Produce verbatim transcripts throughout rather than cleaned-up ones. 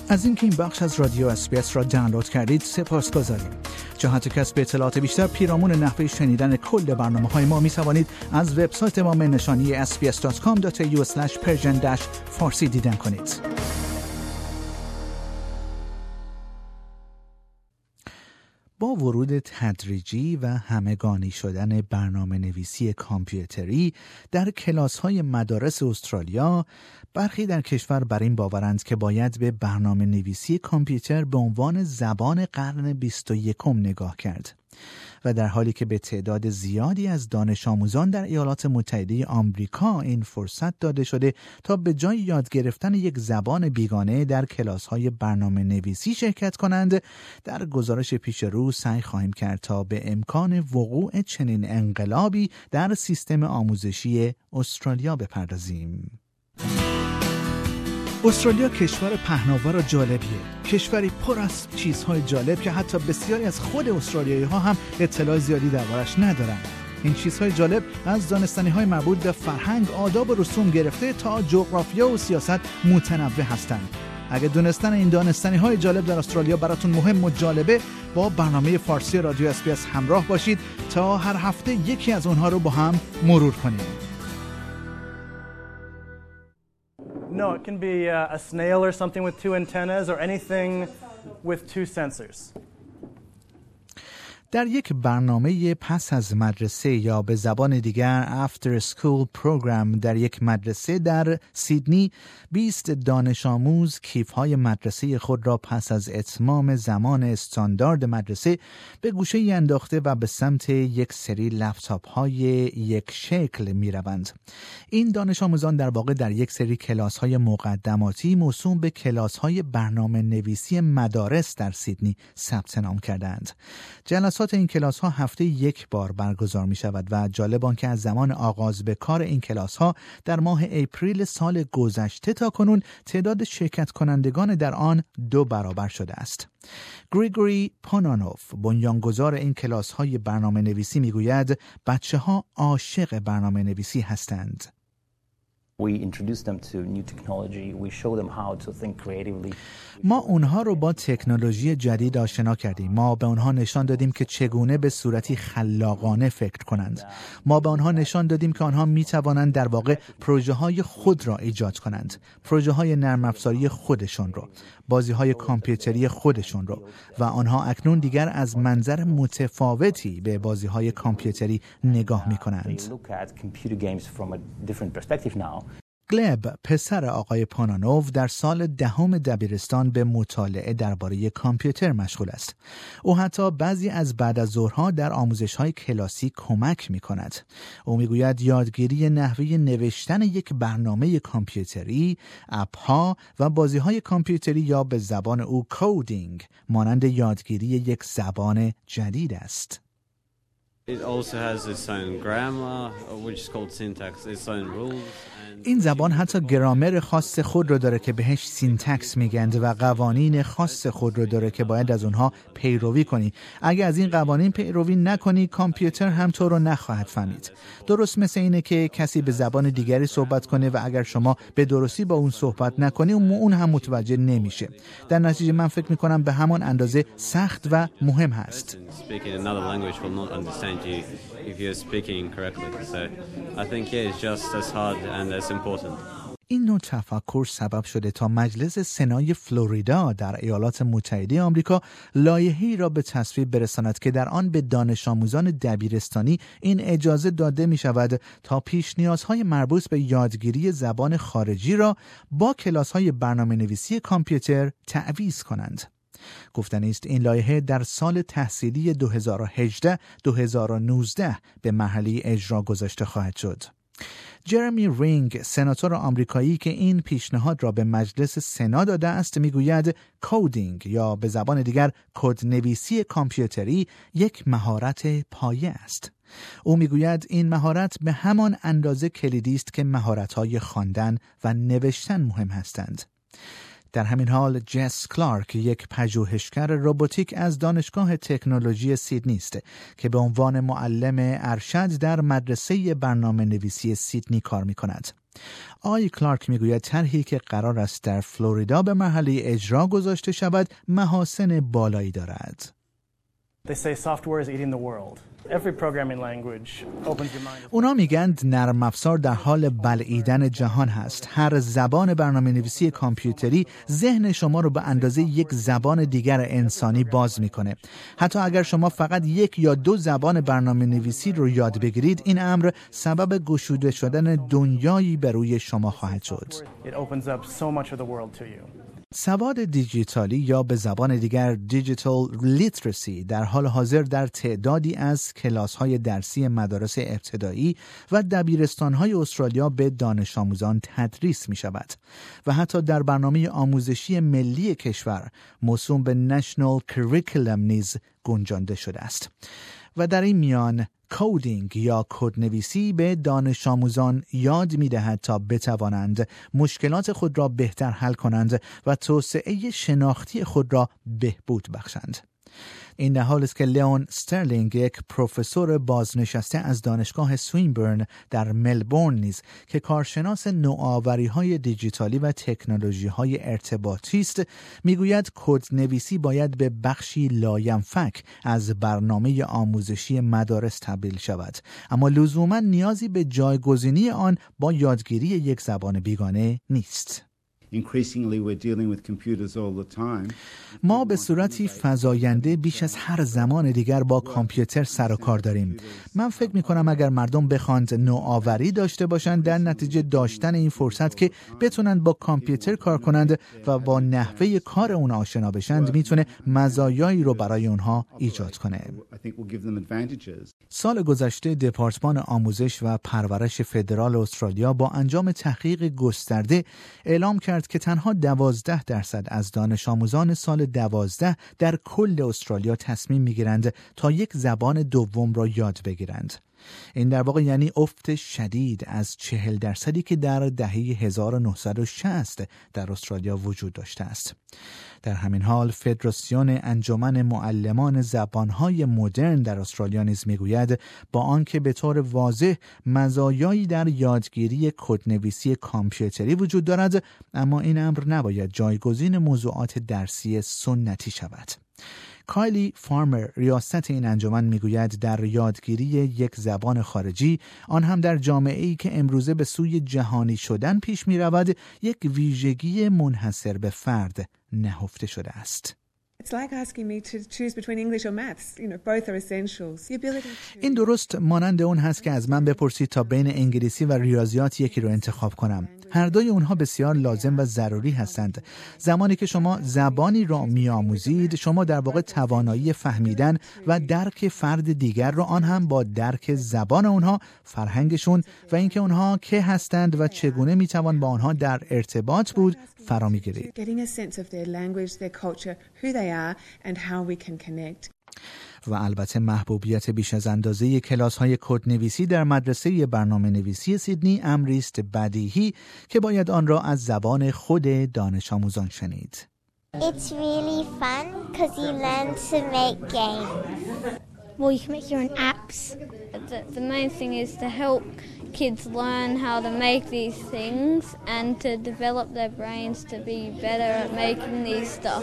از اینکه این بخش از رادیو اس بی اس را دانلود کردید سپاسگزاریم. جهت کسب اطلاعات بیشتر پیرامون نحوه شنیدن کل برنامه‌های ما می توانید از وبسایت ما نشانی اس بی اس دات کام دات ای یو اسلش پرژن فارسی دیدن کنید. با ورود تدریجی و همگانی شدن برنامه نویسی کامپیوتری در کلاس‌های مدارس استرالیا، برخی در کشور بر این باورند که باید به برنامه نویسی کامپیوتر به عنوان زبان قرن بیست و یکم نگاه کرد. و در حالی که به تعداد زیادی از دانش آموزان در ایالات متحده آمریکا این فرصت داده شده تا به جای یاد گرفتن یک زبان بیگانه در کلاس‌های برنامه نویسی شرکت کنند، در گزارش پیش رو سعی خواهیم کرد تا به امکان وقوع چنین انقلابی در سیستم آموزشی استرالیا بپردازیم. استرالیا کشور پهناور و جالبیه، کشوری پر از چیزهای جالب که حتی بسیاری از خود استرالیایی ها هم اطلاع زیادی دربارش ندارن. این چیزهای جالب از دانستنی های مربوط به فرهنگ، آداب و رسوم گرفته تا جغرافیا و سیاست متنوع هستند. اگه دونستن این دانستنی های جالب در استرالیا براتون مهم و جالبه، با برنامه فارسی رادیو اس بی اس همراه باشید تا هر هفته یکی از اونها رو با هم مرور کنیم. No, it can be uh, a snail or something with two antennas or anything with two sensors. در یک برنامه پس از مدرسه یا به زبان دیگر After School Program در یک مدرسه در سیدنی، بیست دانش آموز کیف‌های مدرسه خود را پس از اتمام زمان استاندارد مدرسه به گوشه‌ای انداخته و به سمت یک سری لپتاپ‌های یک شکل می‌روند. این دانش آموزان در واقع در یک سری کلاس‌های مقدماتی موسوم به کلاس‌های برنامه نویسی مدارس در سیدنی ثبت نام کردند. جلسات این کلاس ها هفته یک بار برگزار می شود و جالب آن که از زمان آغاز به کار این کلاس ها در ماه اپریل سال گذشته تا کنون تعداد شرکت کنندگان در آن دو برابر شده است. گریگوری پانانوف، بنیانگذار این کلاس های برنامه نویسی، می گوید بچه ها عاشق برنامه نویسی هستند. We introduce them to new technology. We show them how to think creatively. ما اونها رو با تکنولوژی جدید آشنا کردیم. ما به اونها نشان دادیم که چگونه به صورتی خلاقانه فکر کنند. ما به آنها نشان دادیم که آنها می توانند در واقع پروژه های خود را ایجاد کنند. پروژه های نرم افزاری خودشون رو، بازی های کامپیوتری خودشون رو، و آنها اکنون دیگر از منظر متفاوتی به بازی های کامپیوتری نگاه می کنند. گلب، پسر آقای پانانوف، در سال دهم دبیرستان به مطالعه درباره کامپیوتر مشغول است. او حتی بعضی از بعد از ظهرها در آموزش‌های کلاسی کمک می‌کند. او می‌گوید یادگیری نحوه نوشتن یک برنامه کامپیوتری، اپ‌ها و بازی‌های کامپیوتری یا به زبان او کودینگ مانند یادگیری یک زبان جدید است. It also has its own grammar, which is called syntax, its own rules. این زبان حتی گرامر خاص خود رو داره که بهش سینتکس میگند و قوانین خاص خود رو داره که باید از اونها پیروی کنی. اگه از این قوانین پیروی نکنی، کامپیوتر هم تو رو نخواهد فهمید. درست مثل اینه که کسی به زبان دیگری صحبت کنه و اگر شما به درستی با اون صحبت نکنی، اون هم متوجه نمیشه. در نتیجه من فکر میکنم به همان اندازه سخت و مهم هست. If you're speaking correctly, so I think yeah, it's just as hard and as important. این نوع تفکر سبب شده تا مجلس سنای فلوریدا در ایالات متحده آمریکا لایحه‌ای را به تصویب برساند که در آن به دانش آموزان دبیرستانی این اجازه داده می شود تا پیش نیازهای مربوط به یادگیری زبان خارجی را با کلاس‌های برنامه‌نویسی کامپیوتر تعویض کنند. گفتنی است این لایحه در سال تحصیلی دو هزار و هجده دو هزار و نوزده به مرحله اجرا گذاشته خواهد شد. جرمی رینگ، سناتور آمریکایی که این پیشنهاد را به مجلس سنا داده است، میگوید کودینگ یا به زبان دیگر کدنویسی کامپیوتری یک مهارت پایه است. او میگوید این مهارت به همان اندازه کلیدی است که مهارت‌های خواندن و نوشتن مهم هستند. در همین حال جس کلارک، یک پژوهشگر روباتیک از دانشگاه تکنولوژی سیدنی است که به عنوان معلم ارشد در مدرسه برنامه نویسی سیدنی کار می کند. آقای کلارک میگوید طرحی که قرار است در فلوریدا به مرحله اجرا گذاشته شود محاسن بالایی دارد. They say software is eating the world. Every programming language opens your mind. اونا میگند نرم افزار در حال بلعیدن جهان هست. هر زبان برنامه‌نویسی کامپیوتری ذهن شما رو به اندازه یک زبان دیگر انسانی باز میکنه. حتی اگر شما فقط یک یا دو زبان برنامه‌نویسی رو یاد بگیرید، این امر سبب گشوده شدن دنیایی بر روی شما خواهد شد. It opens up so much of the world to you. سواد دیجیتالی یا به زبان دیگر دیجیتال لیترسی در حال حاضر در تعدادی از کلاس‌های درسی مدارس ابتدایی و دبیرستان‌های استرالیا به دانش آموزان تدریس می‌شود و حتی در برنامه آموزشی ملی کشور موسوم به نشنال کریکولم نیز گنجانده شده است. و در این میان کودینگ یا کدنویسی به دانش آموزان یاد می‌دهد تا بتوانند مشکلات خود را بهتر حل کنند و توسعه شناختی خود را بهبود بخشند. این در حالی است که لیون استرلینگ، یک پروفسور بازنشسته از دانشگاه سوینبرن در ملبورن نیز که کارشناس نوآوری‌های دیجیتالی و تکنولوژی‌های ارتباطی است، میگوید کدنویسی باید به بخشی لاینفک از برنامه آموزشی مدارس تبدیل شود، اما لزوماً نیازی به جایگزینی آن با یادگیری یک زبان بیگانه نیست. Increasingly we're dealing with computers all the time. ما به صورتی فزاینده بیش از هر زمان دیگر با کامپیوتر سر و کار داریم. من فکر می کنم اگر مردم بخواند نوآوری داشته باشند، در نتیجه داشتن این فرصت که بتونند با کامپیوتر کار کنند و با نحوه کار اون آشنا بشند میتونه مزایایی رو برای اونها ایجاد کنه. سال گذشته دپارتمان آموزش و پرورش فدرال استرالیا با انجام تحقیق گسترده اعلام کرد که تنها دوازده درصد از دانش آموزان سال دوازده در کل استرالیا تصمیم میگیرند تا یک زبان دوم را یاد بگیرند. این در واقع یعنی افت شدید از چهل درصدی که در دهه هزار و نهصد و شصت در استرالیا وجود داشته است. در همین حال فدراسیون انجمن معلمان زبانهای مدرن در استرالیا نیز میگوید با آنکه به طور واضح مزایایی در یادگیری کدنویسی کامپیوتری وجود دارد، اما این امر نباید جایگزین موضوعات درسی سنتی شود. کایلی فارمر، ریاست این انجمن، میگوید در یادگیری یک زبان خارجی، آن هم در جامعه‌ای که امروزه به سوی جهانی شدن پیش می‌رود، یک ویژگی منحصر به فرد نهفته شده است. It's like asking me to choose between English or maths. You know, both are essentials. The ability to... این درست مانند اون هست که از من بپرسید تا بین انگلیسی و ریاضیات یکی رو انتخاب کنم. هر دوی اونها بسیار لازم و ضروری هستند. زمانی که شما زبانی را می‌آموزید، شما در واقع توانایی فهمیدن و درک فرد دیگر را، آن هم با درک زبان اونها، فرهنگشون و اینکه اونها که هستند و چگونه میتوان با آنها در ارتباط بود فرا می‌گیرید. Getting a sense of their language, their culture, who they are and how we can connect. و البته محبوبیت بیش از اندازه کلاس‌های کدنویسی در مدرسه برنامه‌نویسی سیدنی امری است بدیهی که باید آن را از زبان خود دانش آموزان شنید. It's really fun because you learn to make games. Well, you can make your own apps. The, the main thing is to help kids learn how to make these things and to develop their brains to be better at making these stuff.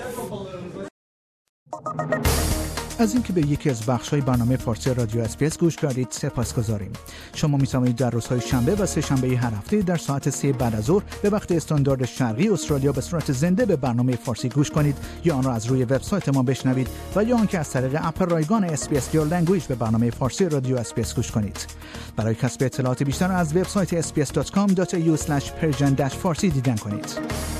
از اینکه به یکی از بخش‌های برنامه فارسی رادیو اس‌بی‌اس گوش کردید سپاسگزاریم. شما می‌توانید در روزهای شنبه و سه شنبه هر هفته در ساعت سه بعد از ظهر به وقت استاندارد شرقی استرالیا به صورت زنده به برنامه فارسی گوش کنید یا آن را از روی وبسایت ما بشنوید و یا آنکه از طریق اپ رایگان اس‌بی‌اس Your Language به برنامه فارسی رادیو اس‌بی‌اس گوش کنید. برای کسب اطلاعات بیشتر از وبسایت اس بی اس دات کام دات ای یو اسلش پرژن فارسی دیدن کنید.